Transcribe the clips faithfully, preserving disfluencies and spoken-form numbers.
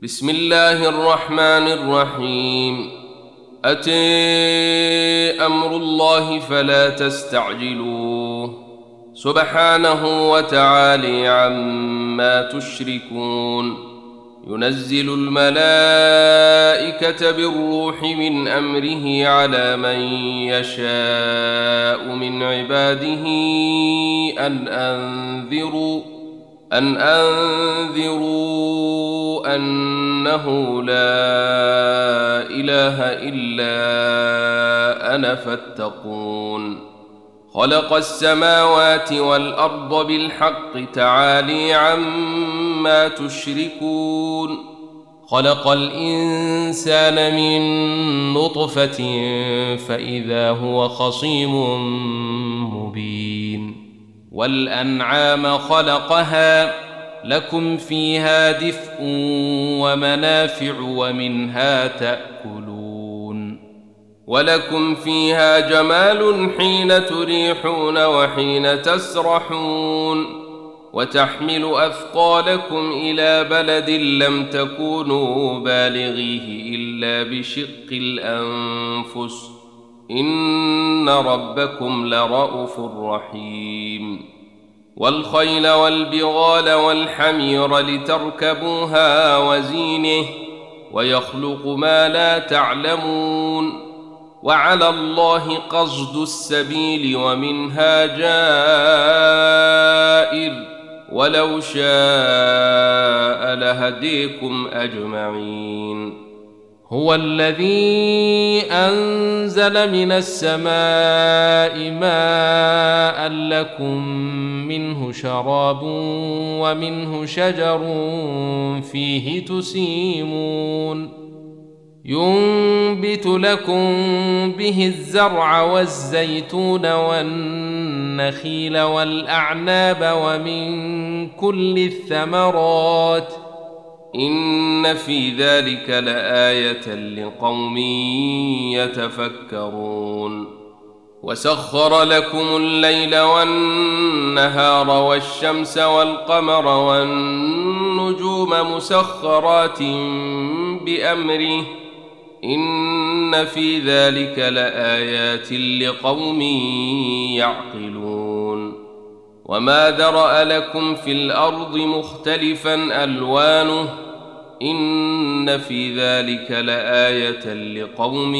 بسم الله الرحمن الرحيم. أتى أمر الله فلا تستعجلوه سبحانه وتعالى عما تشركون. ينزل الملائكة بالروح من أمره على من يشاء من عباده أن أنذروا أن أنذروا أنه لا إله إلا أنا فاتقون. خلق السماوات والأرض بالحق تعالى عما تشركون. خلق الإنسان من نطفة فإذا هو خصيم مبين. والأنعام خلقها لكم فيها دفء ومنافع ومنها تأكلون. ولكم فيها جمال حين تريحون وحين تسرحون. وتحمل أثقالكم إلى بلد لم تكونوا بالغيه إلا بشق الأنفس إن ربكم لرءوف رحيم. والخيل والبغال والحمير لتركبوها وزينه ويخلق ما لا تعلمون. وعلى الله قصد السبيل ومنها جائر ولو شاء لهديكم أجمعين. هو الذي أنزل من السماء ماء لكم منه شراب ومنه شجر فيه تسيمون. ينبت لكم به الزرع والزيتون والنخيل والأعناب ومن كل الثمرات إن في ذلك لآية لقوم يتفكرون. وسخر لكم الليل والنهار والشمس والقمر والنجوم مسخرات بأمره إن في ذلك لآيات لقوم يعقلون. وما ذرأ لكم في الأرض مختلفا ألوانه إن في ذلك لآية لقوم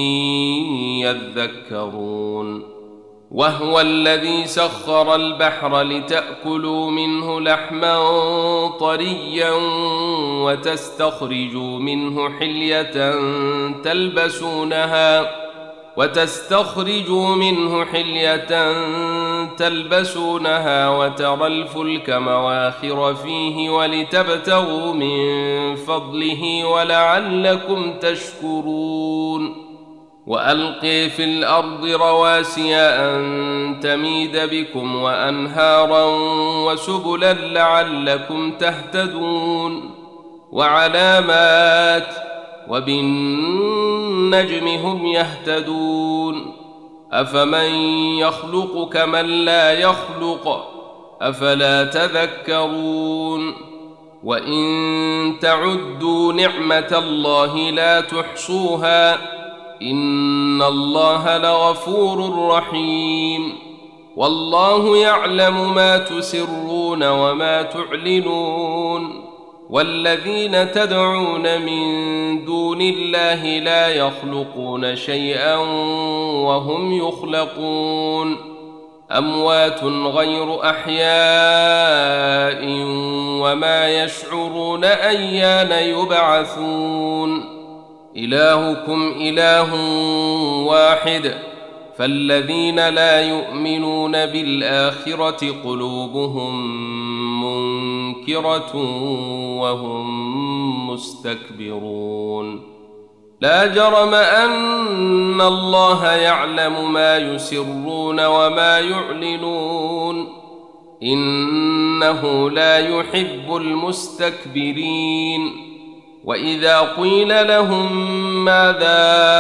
يذكرون. وهو الذي سخر البحر لتأكلوا منه لحما طريا وتستخرجوا منه حلية تلبسونها وتستخرجوا منه حلية تلبسونها وترى الفلك مواخر فيه ولتبتغوا من فضله ولعلكم تشكرون. وألقي في الأرض رواسي أن تميد بكم وأنهارا وسبلا لعلكم تهتدون. وعلامات وبالنجم هم يهتدون. أفمن يخلق كمن لا يخلق أفلا تذكرون. وإن تعدوا نعمة الله لا تحصوها إن الله لغفور رحيم. والله يعلم ما تسرون وما تعلنون. والذين تدعون من دون الله لا يخلقون شيئا وهم يخلقون. أموات غير أحياء وما يشعرون أيان يبعثون. إلهكم إله واحد فالذين لا يؤمنون بالآخرة قلوبهم منكرة وهم مستكبرون. لا جرم أن الله يعلم ما يسرون وما يعلنون إنه لا يحب المستكبرين. وإذا قيل لهم ماذا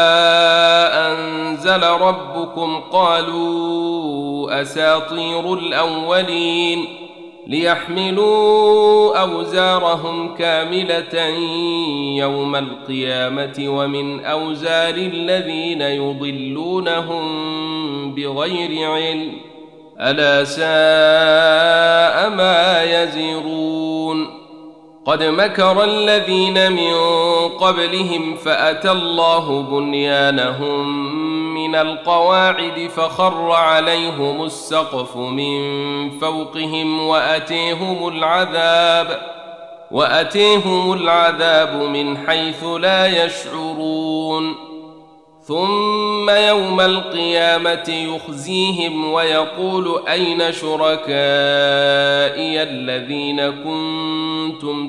أنزل ربكم قالوا أساطير الأولين ليحملوا أوزارهم كاملة يوم القيامة ومن أوزار الذين يضلونهم بغير علم ألا ساء ما يزرون قد مكر الذين من قبلهم فأتى الله بنيانهم من القواعد فخر عليهم السقف من فوقهم وأتيهم العذاب وأتيهم العذاب من حيث لا يشعرون ثم يوم القيامة يخزيهم ويقول أين شركائي الذين كنتم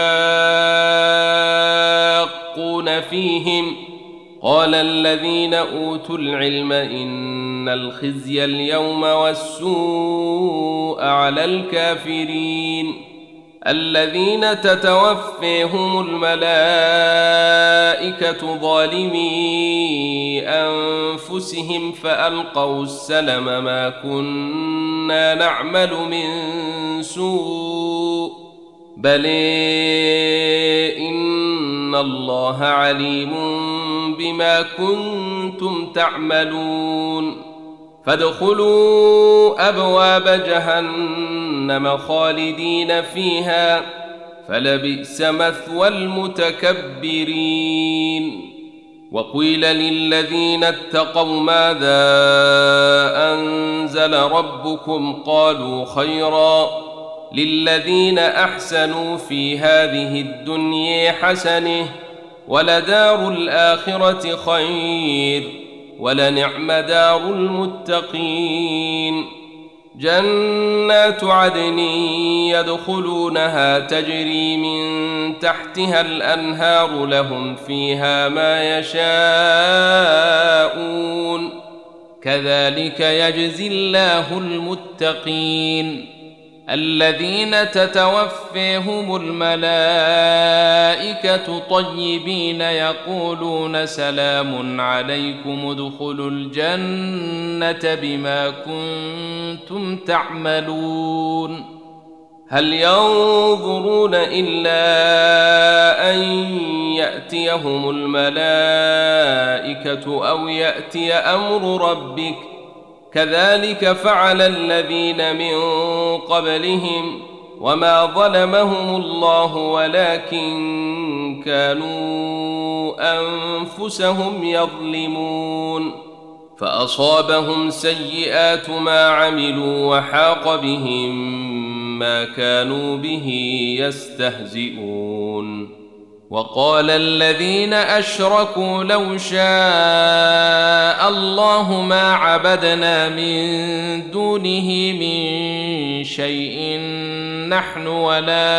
تشاقون فيهم قال الذين أوتوا العلم إن الخزي اليوم والسوء على الكافرين الذين تتوفيهم الملائكة ظالمي أنفسهم فألقوا السلم ما كنا نعمل من سوء بل إن الله عليم بما كنتم تعملون فادخلوا أبواب جهنم خالدين فيها فلبئس مثوى المتكبرين وقيل للذين اتقوا ماذا أنزل ربكم قالوا خيرا للذين أحسنوا في هذه الدنيا حسنة ولدار الآخرة خير ولنعم دار المتقين جنات عدن يدخلونها تجري من تحتها الأنهار لهم فيها ما يشاءون كذلك يجزي الله المتقين الذين تتوفيهم الملائكة طيبين يقولون سلام عليكم ادخلوا الجنة بما كنتم تعملون هل ينظرون إلا أن يأتيهم الملائكة أو يأتي أمر ربك كذلك فعل الذين من قبلهم وما ظلمهم الله ولكن كانوا أنفسهم يظلمون فأصابهم سيئات ما عملوا وحاق بهم ما كانوا به يستهزئون وقال الذين أشركوا لو شاء الله ما عبدنا من دونه من شيء نحن ولا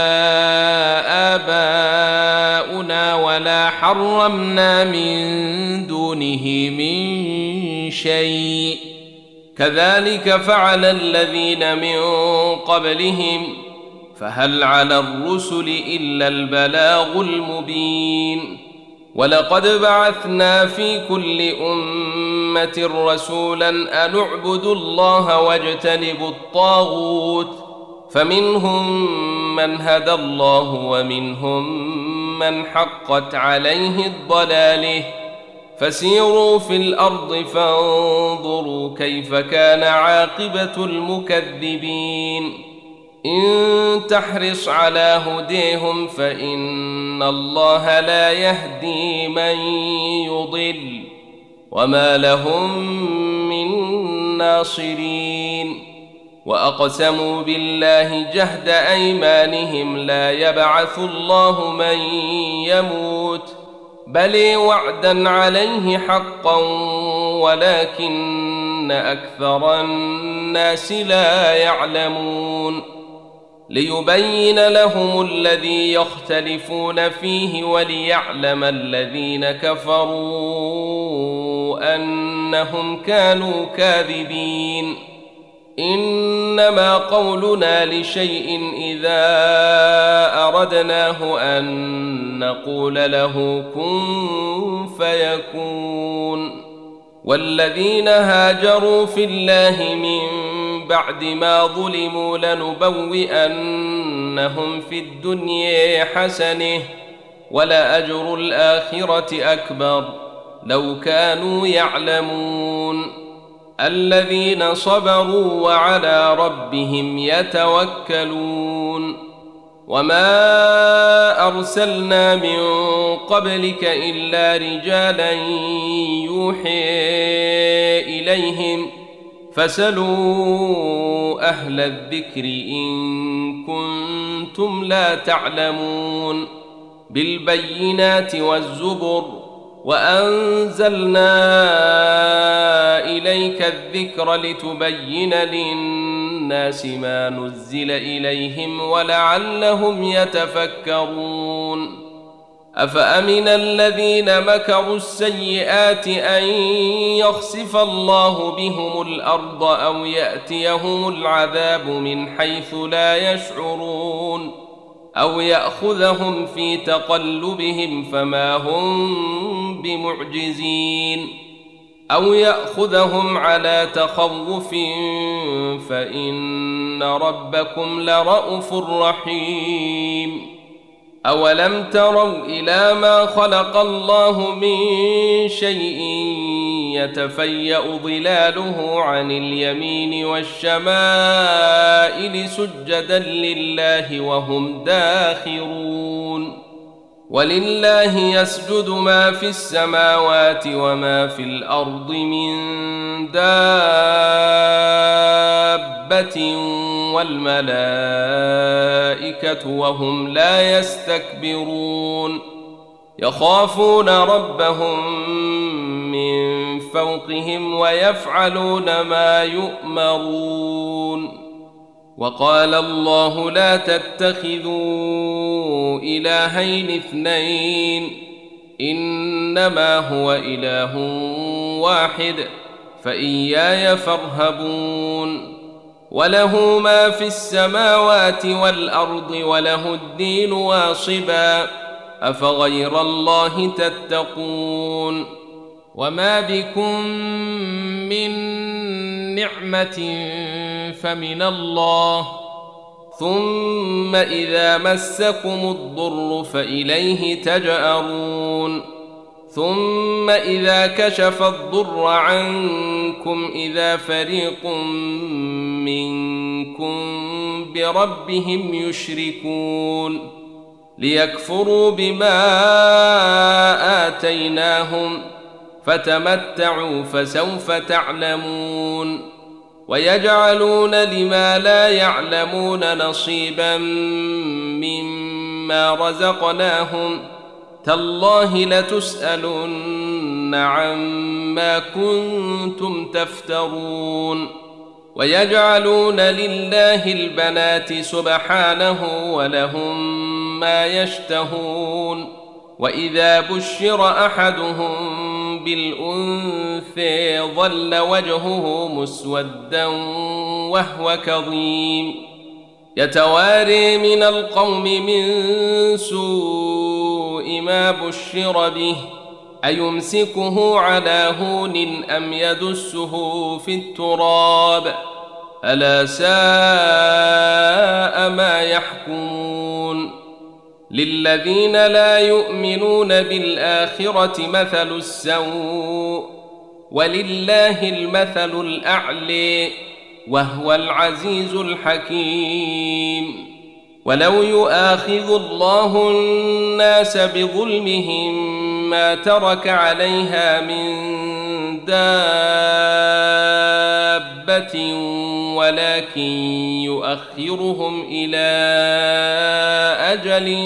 آباؤنا ولا حرمنا من دونه من شيء كذلك فعل الذين من قبلهم فهل على الرسل إلا البلاغ المبين ولقد بعثنا في كل أمة رسولا أن اعبدوا الله واجتنبوا الطاغوت فمنهم من هدى الله ومنهم من حقت عليه الضلاله فسيروا في الأرض فانظروا كيف كان عاقبة المكذبين إن تحرص على هديهم فإن الله لا يهدي من يضل وما لهم من ناصرين وأقسموا بالله جهد أيمانهم لا يبعث الله من يموت بل وعدا عليه حقا ولكن أكثر الناس لا يعلمون ليبين لهم الذي يختلفون فيه وليعلم الذين كفروا أنهم كانوا كاذبين إنما قولنا لشيء إذا أردناه أن نقول له كن فيكون والذين هاجروا في الله من بعد ما ظلموا لنبوئنهم في الدنيا حسنة ولأجر الآخرة أكبر لو كانوا يعلمون الذين صبروا وعلى ربهم يتوكلون وما أرسلنا من قبلك إلا رجالا يوحي إليهم فاسألوا أهل الذكر إن كنتم لا تعلمون بالبينات والزبر وأنزلنا إليك الذكر لتبين للناس ما نزل إليهم ولعلهم يتفكرون أفأمن الذين مكروا السيئات أن يخسف الله بهم الأرض أو يأتيهم العذاب من حيث لا يشعرون أو يأخذهم في تقلبهم فما هم بمعجزين أو يأخذهم على تخوف فإن ربكم لرءوف رحيم أولم تروا إلى ما خلق الله من شيء يتفيأ ظلاله عن اليمين والشمائل سجدا لله وهم داخرون ولله يسجد ما في السماوات وما في الأرض من دابة والملائكة وهم لا يستكبرون يخافون ربهم من فوقهم ويفعلون ما يؤمرون وقال الله لا تتخذوا إلهين اثنين إنما هو إله واحد فإياي فارهبون وله ما في السماوات والأرض وله الدين واصبا أفغير الله تتقون وما بكم من نعمة فمن الله ثم إذا مسكم الضر فإليه تجأرون ثم إذا كشف الضر عنكم إذا فريق منكم بربهم يشركون ليكفروا بما آتيناهم فتمتعوا فسوف تعلمون ويجعلون لما لا يعلمون نصيبا مما رزقناهم تالله لتسألن عما كنتم تفترون ويجعلون لله البنات سبحانه ولهم ما يشتهون وإذا بشر أحدهم بالأنثى ظل وجهه مسودا وهو كظيم يتواري من القوم من سوء ما بشر به أيمسكه على هون أم يدسه في التراب ألا ساء ما يحكمون للذين لا يؤمنون بالآخرة مثل السوء ولله المثل الأعلى وهو العزيز الحكيم ولو يؤاخذ الله الناس بظلمهم ما ترك عليها من دابة ولكن يؤخرهم إلى أجل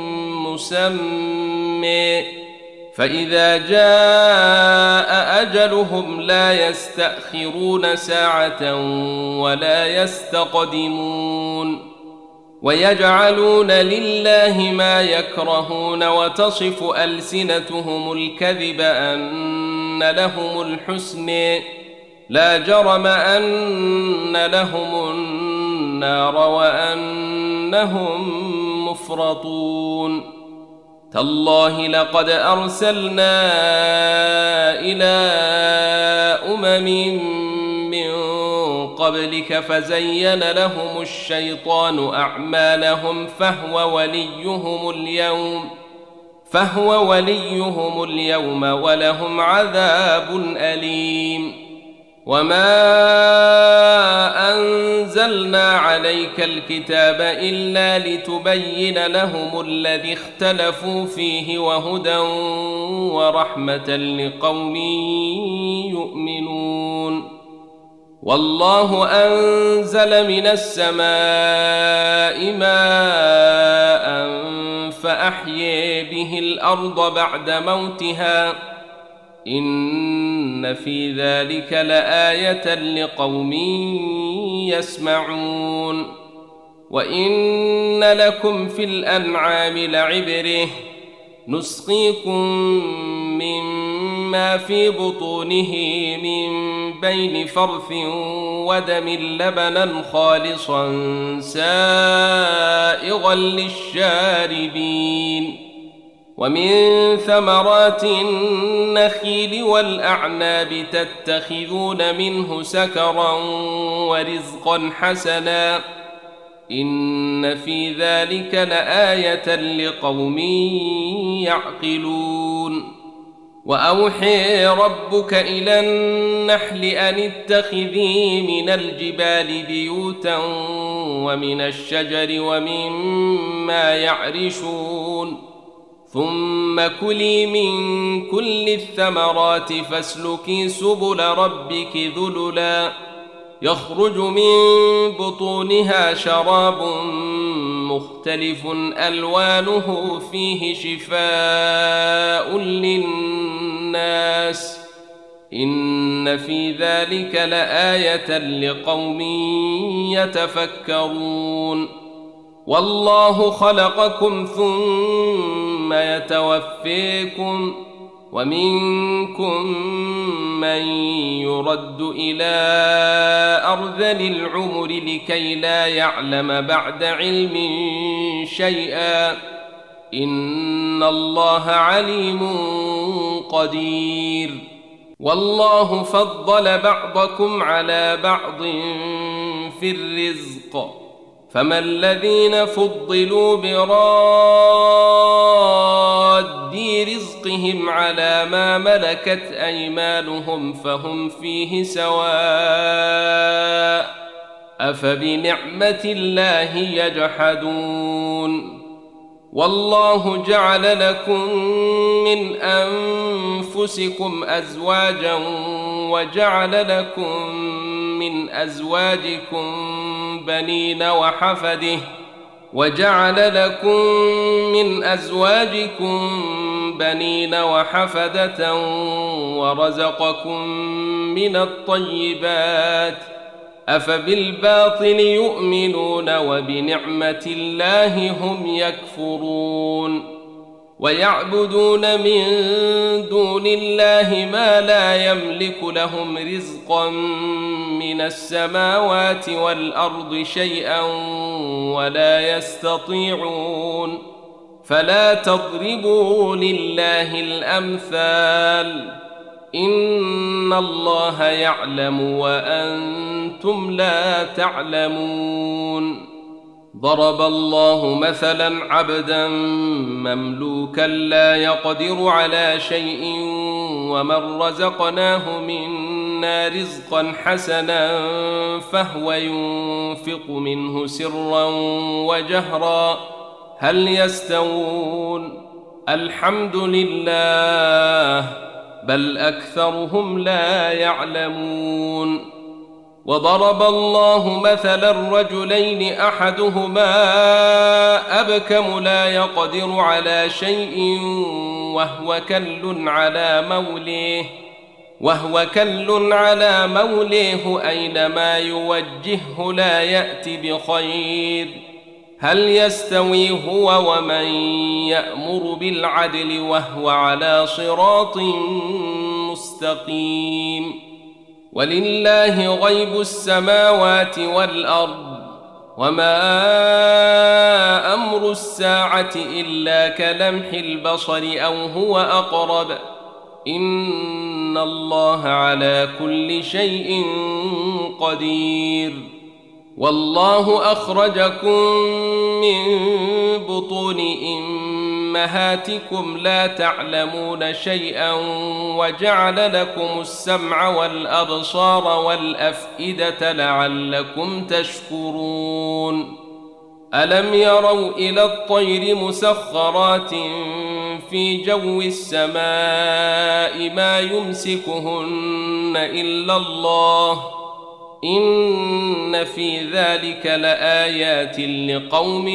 مسمى فإذا جاء أجلهم لا يستأخرون ساعة ولا يستقدمون ويجعلون لله ما يكرهون وتصف ألسنتهم الكذب أن لهم الحسن لا جرم أن لهم النار وأنهم مفرطون تالله لقد أرسلنا إلى أمم من قبلك فزين لهم الشيطان أعمالهم فهو وليهم اليوم فهو وليهم اليوم ولهم عذاب أليم. وما أنزلنا عليك الكتاب إلا لتبين لهم الذي اختلفوا فيه وهدى ورحمة لقوم يؤمنون. والله أنزل من السماء ماء فأحيي به الأرض بعد موتها إن في ذلك لآية لقوم يسمعون. وإن لكم في الأنعام لعبرة نسقيكم مما في بطونه من بين فرث ودم لبنا خالصا سائغا للشاربين. ومن ثمرات النخيل والأعناب تتخذون منه سكرا ورزقا حسنا إن في ذلك لآية لقوم يعقلون. وأوحي ربك إلى النحل أن اتخذي من الجبال بيوتا ومن الشجر ومما يعرشون ثم كلي من كل الثمرات فاسلكي سبل ربك ذللا يخرج من بطونها شراب مختلف ألوانه فيه شفاء للناس إن في ذلك لآية لقوم يتفكرون. والله خلقكم ثم يتوفيكم ومنكم من يرد إلى أرذل العمر لكي لا يعلم بعد علم شيئا إن الله عليم قدير. والله فضل بعضكم على بعض في الرزق فما الذين فضلوا براد رزقهم على ما ملكت أيمانهم فهم فيه سواء أفبنعمة الله يجحدون. والله جعل لكم من أنفسكم أزواجا وجعل لكم من أزواجكم بنين وحفده وجعل لكم من أزواجكم بنين وحفدة ورزقكم من الطيبات أفبالباطل يؤمنون وبنعمة الله هم يكفرون. ويعبدون من دون الله ما لا يملك لهم رزقا من السماوات والأرض شيئا ولا يستطيعون فلا تضربوا لله الأمثال إن الله يعلم وأنتم لا تعلمون. ضرب الله مثلا عبدا مملوكا لا يقدر على شيء ومن رزقناه منا رزقا حسنا فهو ينفق منه سرا وجهرا هل يستوون الحمد لله بل أكثرهم لا يعلمون. وضرب الله مثلا رجلين أحدهما أبكم لا يقدر على شيء وهو كل على موليه وهو كل على موليه أينما يوجهه لا يأتي بخير هل يستوي هو ومن يأمر بالعدل وهو على صراط مستقيم. ولله غيب السماوات والأرض وما أمر الساعة إلا كلمح البصر أو هو أقرب إن الله على كل شيء قدير. والله أخرجكم من بطون أمهاتكم لا تعلمون شيئا وجعل لكم السمع والأبصار والأفئدة لعلكم تشكرون. ألم يروا إلى الطير مسخرات في جو السماء ما يمسكهن إلا الله إن في ذلك لآيات لقوم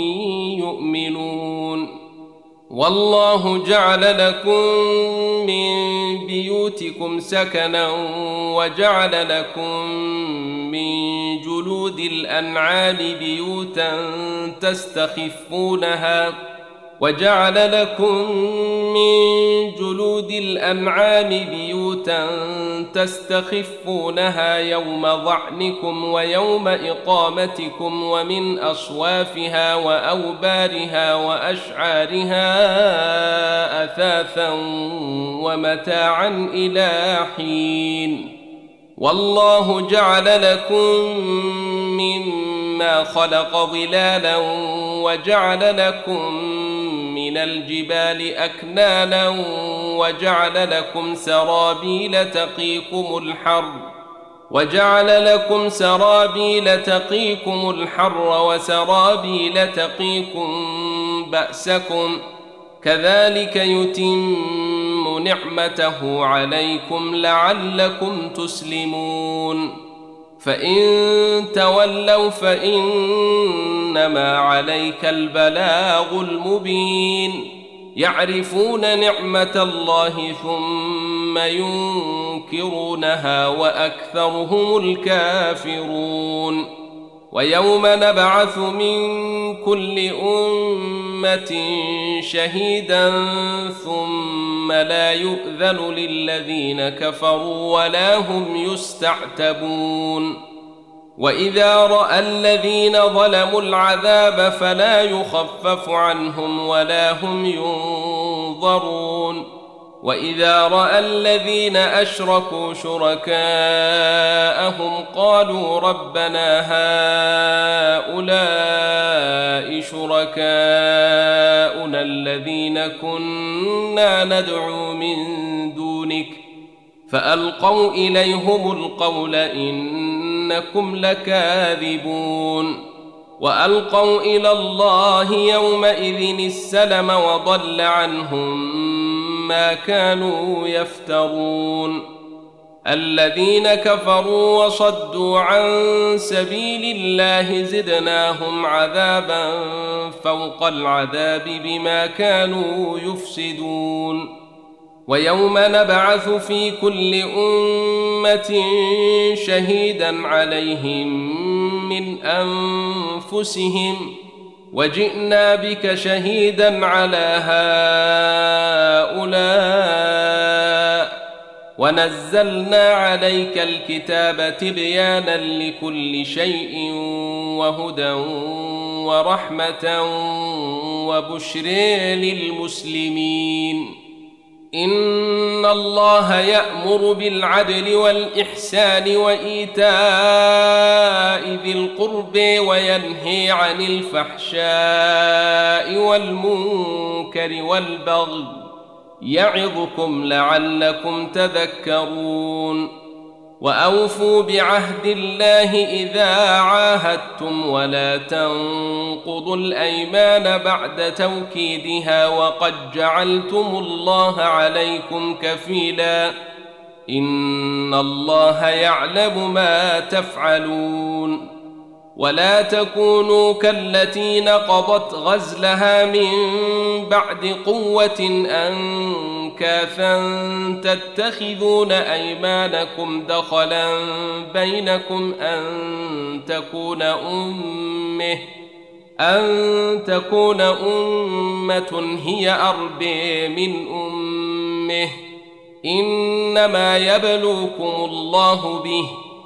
يؤمنون. والله جعل لكم من بيوتكم سكنا وجعل لكم من جلود الأنعام بيوتا تستخفونها وجعل لكم من جلود الأنعام بيوتا تستخفونها يوم ظعنكم ويوم إقامتكم ومن أصوافها وأوبارها وأشعارها أثاثا ومتاعا إلى حين. والله جعل لكم مما خلق ظلالا وجعل لكم من الجبال أكنانا وجعل لكم سرابيل تقيكم الحر وجعل لكم سرابيل تقيكم الحر وسرابيل تقيكم بأسكم كذلك يتم نعمته عليكم لعلكم تسلمون. فإن تولوا فإنما عليك البلاغ المبين. يعرفون نعمة الله ثم ينكرونها وأكثرهم الكافرون. ويوم نبعث من كل أمة شهيدا ثم لا يؤذن للذين كفروا ولا هم يستعتبون. وإذا رأى الذين ظلموا العذاب فلا يخفف عنهم ولا هم ينظرون. وإذا رأى الذين أشركوا شركاءهم قالوا ربنا هؤلاء شركاؤنا الذين كنا ندعو من دونك فألقوا إليهم القول إنكم لكاذبون. وألقوا إلى الله يومئذ السلم وضل عنهم ما كانوا يفترون. الذين كفروا وصدوا عن سبيل الله زدناهم عذابا فوق العذاب بما كانوا يفسدون. ويوم نبعث في كل أمة شهيدا عليهم من أنفسهم وجئنا بك شهيدا على هؤلاء ونزلنا عليك الكتاب تبيانا لكل شيء وهدى ورحمة وبشر للمسلمين. إن الله يأمر بالعدل والإحسان وإيتاء ذي القرب وينهي عن الفحشاء والمنكر والبغي يعظكم لعلكم تذكرون. وأوفوا بعهد الله إذا عاهدتم ولا تنقضوا الأيمان بعد توكيدها وقد جعلتم الله عليكم كفيلا إن الله يعلم ما تفعلون. ولا تكونوا كالتي نقضت غزلها من بعد قوة أنكاثا تتخذون أيمانكم دخلا بينكم أن تكون أمة أن تكون أمة هي أربى من أمه إنما يبلوكم الله به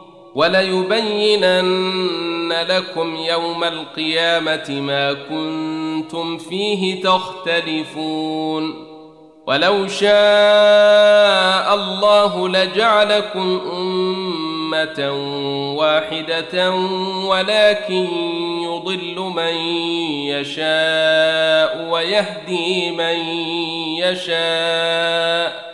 وليبينن لكم يوم القيامة ما كنتم فيه تختلفون. ولو شاء الله لجعلكم أمة واحدة ولكن يضل من يشاء ويهدي من يشاء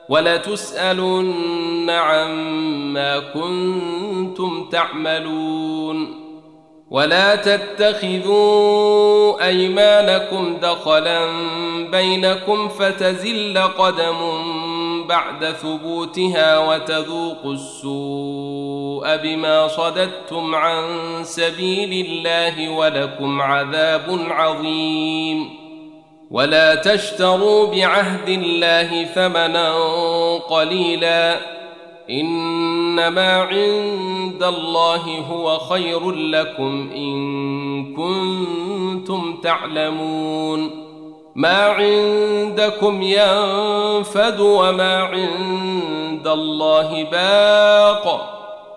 ولتسألن عما كنتم تعملون. ولا تتخذوا أيمانكم دخلا بينكم فتزل قدم بعد ثبوتها وتذوقوا السوء بما صددتم عن سبيل الله ولكم عذاب عظيم. ولا تشتروا بعهد الله ثمنا قليلا إنما عند الله هو خير لكم إن كنتم تعلمون. ما عندكم ينفد وما عند الله باق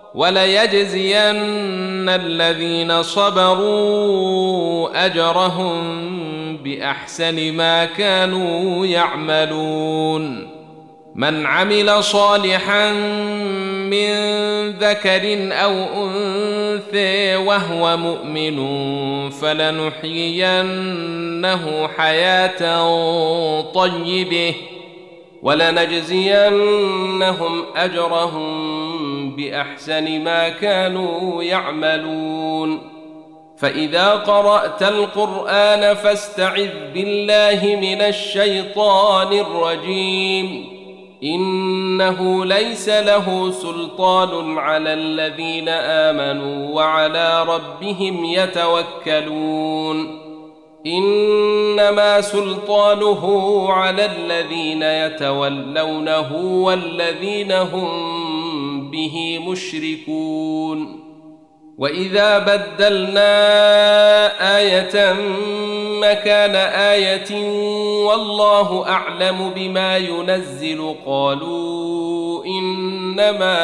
وليجزين الذين صبروا أجرهم بأحسن ما كانوا يعملون. من عمل صالحا من ذكر أو أنثى وهو مؤمن فلنحيينه حياة طيبة ولنجزينهم أجرهم بأحسن ما كانوا يعملون. فإذا قرأت القرآن فاستعذ بالله من الشيطان الرجيم إنه ليس له سلطان على الذين آمنوا وعلى ربهم يتوكلون. إنما سلطانه على الذين يتولونه والذين هم به مشركون. وإذا بدلنا آية مكان آية والله أعلم بما ينزل قالوا إنما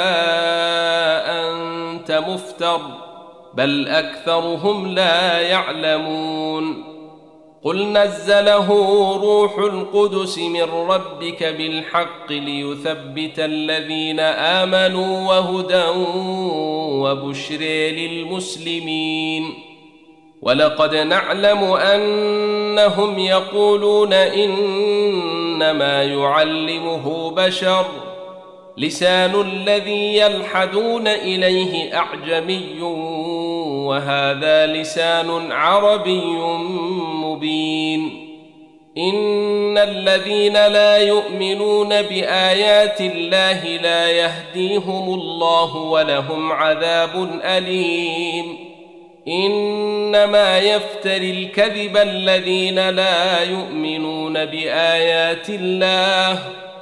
أنت مفتر بل أكثرهم لا يعلمون. قل نزله روح القدس من ربك بالحق ليثبت الذين آمنوا وهدى وبشر للمسلمين. ولقد نعلم أنهم يقولون إنما يعلمه بشر لسان الذي يلحدون إليه أعجمي وهذا لسان عربي مبين. إن الذين لا يؤمنون بآيات الله لا يهديهم الله ولهم عذاب أليم. إنما يفتري الكذب الذين لا يؤمنون بآيات الله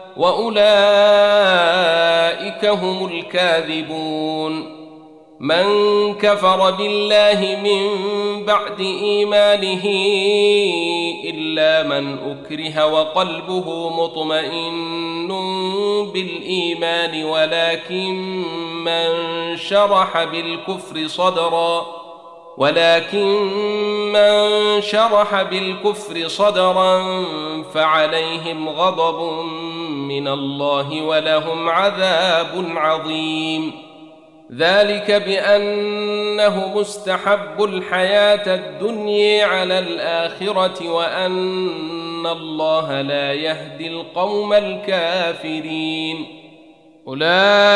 وأولئك هم الكاذبون. من كفر بالله من بعد إيمانه إلا من أكره وقلبه مطمئن بالإيمان ولكن من شرح بالكفر صدرا ولكن من شرح بالكفر صدرا فعليهم غضب من الله ولهم عذاب عظيم. ذلك بأنه مستحب الحياة الدنيا على الآخرة وأن الله لا يهدي القوم الكافرين. أولئك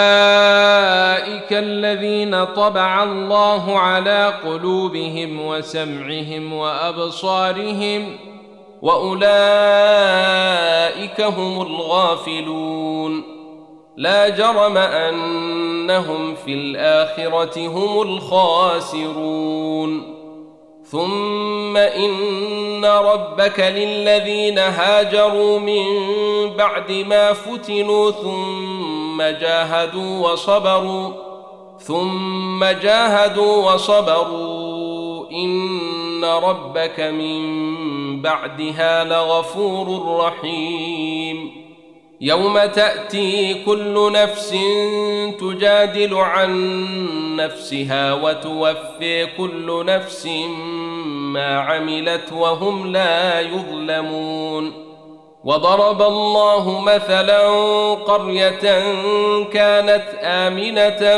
الذين طبع الله على قلوبهم وسمعهم وأبصارهم وأولئك هم الغافلون. لا جرم أنهم في الآخرة هم الخاسرون. ثم إن ربك للذين هاجروا من بعد ما فتنوا ثم جاهدوا وصبروا ثم جاهدوا وصبروا إن ربك من بعدها لغفور رحيم. يوم تأتي كل نفس تجادل عن نفسها وتوفي كل نفس ما عملت وهم لا يظلمون. وضرب الله مثلا قرية كانت آمنة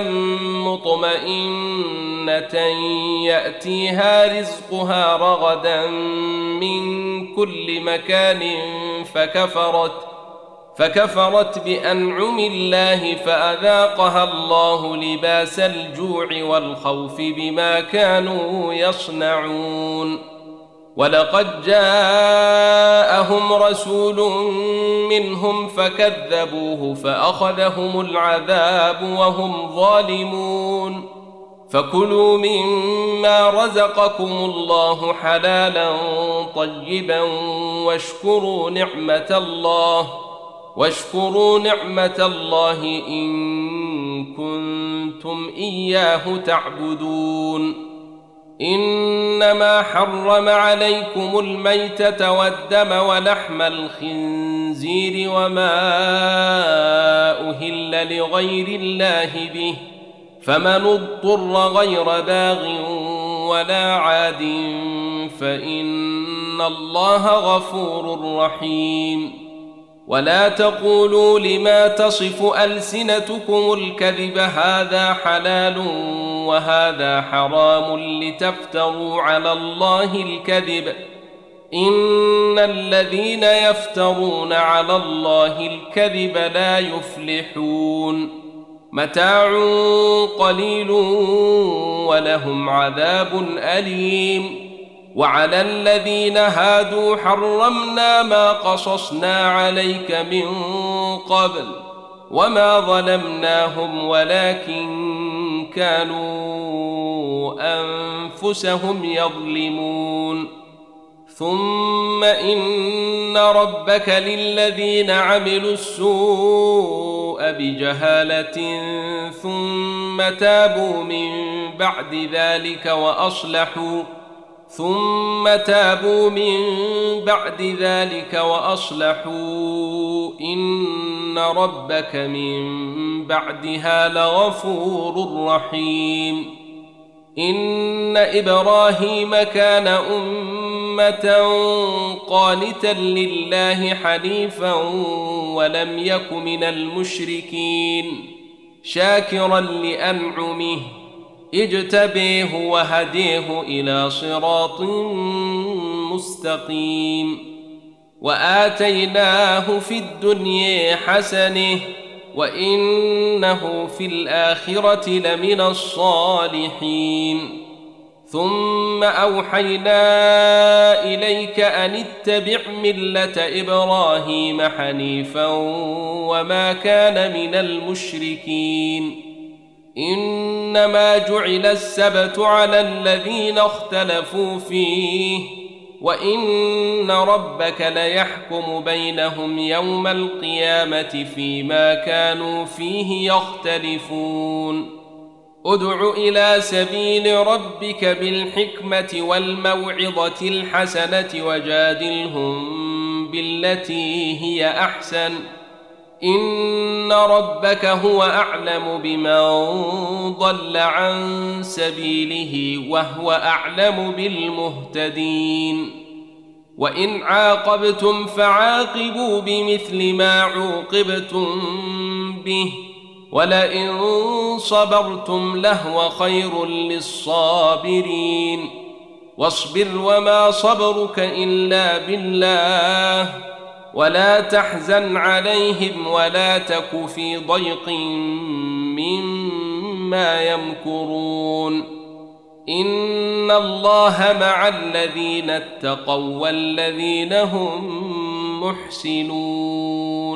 مطمئنة يأتيها رزقها رغدا من كل مكان فكفرت فكفرت بأنعم الله فأذاقها الله لباس الجوع والخوف بما كانوا يصنعون. ولقد جاءهم رسول منهم فكذبوه فأخذهم العذاب وهم ظالمون. فكلوا مما رزقكم الله حلالا طيبا واشكروا نعمة الله واشكروا نعمة الله إن كنتم إياه تعبدون. إنما حرم عليكم الميتة والدم ولحم الخنزير وما أهل لغير الله به فمن اضطر غير باغ ولا عاد فإن الله غفور رحيم. ولا تقولوا لما تصف ألسنتكم الكذب هذا حلال وهذا حرام لتفتروا على الله الكذب إن الذين يفترون على الله الكذب لا يفلحون. متاع قليل ولهم عذاب أليم. وعلى الذين هادوا حرمنا ما قصصنا عليك من قبل وما ظلمناهم ولكن كانوا أنفسهم يظلمون. ثم إن ربك للذين عملوا السوء بجهالة ثم تابوا من بعد ذلك وأصلحوا ثم تابوا من بعد ذلك وأصلحوا إن ربك من بعدها لغفور رحيم. إن إبراهيم كان أمة قانتا لله حنيفا ولم يك من المشركين شاكرا لأنعمه اجتبيه وهديه إلى صراط مستقيم. وآتيناه في الدنيا حسنة وإنه في الآخرة لمن الصالحين. ثم أوحينا إليك أن اتبع ملة إبراهيم حنيفا وما كان من المشركين. إنما جعل السبت على الذين اختلفوا فيه وإن ربك ليحكم بينهم يوم القيامة فيما كانوا فيه يختلفون. ادع إلى سبيل ربك بالحكمة والموعظة الحسنة وجادلهم بالتي هي أحسن إن ربك هو أعلم بمن ضل عن سبيله وهو أعلم بالمهتدين. وإن عاقبتم فعاقبوا بمثل ما عوقبتم به ولئن صبرتم لهو خير للصابرين. واصبر وما صبرك إلا بالله ولا تحزن عليهم ولا تك في ضيق مما يمكرون. إن الله مع الذين اتقوا والذين هم محسنون.